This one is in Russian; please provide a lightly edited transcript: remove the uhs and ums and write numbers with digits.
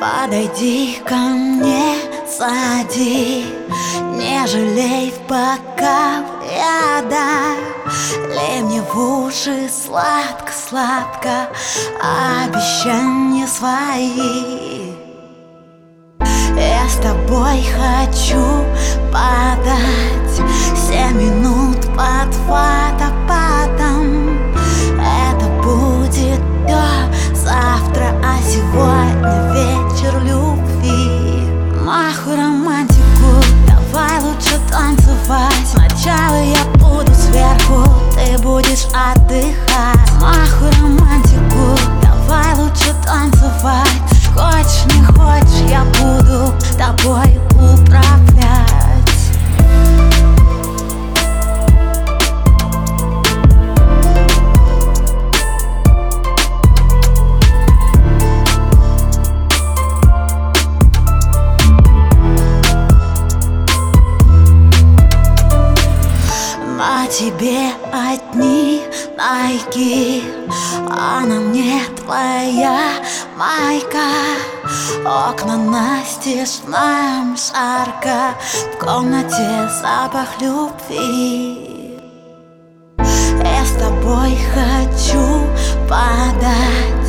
Подойди ко мне, сади, не жалей в бокал яда. Лей мне в уши сладко-сладко обещания свои. Я с тобой хочу подать 7 минут под водопадом. Это будет завтра, а сегодня вечер любви. Маху романтику, давай лучше танцевать. Сначала я буду сверху, ты будешь отдыхать. Маху романтику, давай лучше танцевать. Хочешь, не хочешь, я буду тобой управлять. На тебе одни найки, а на мне твоя майка. Окна настежь, нам жарко, в комнате запах любви. Я с тобой хочу подать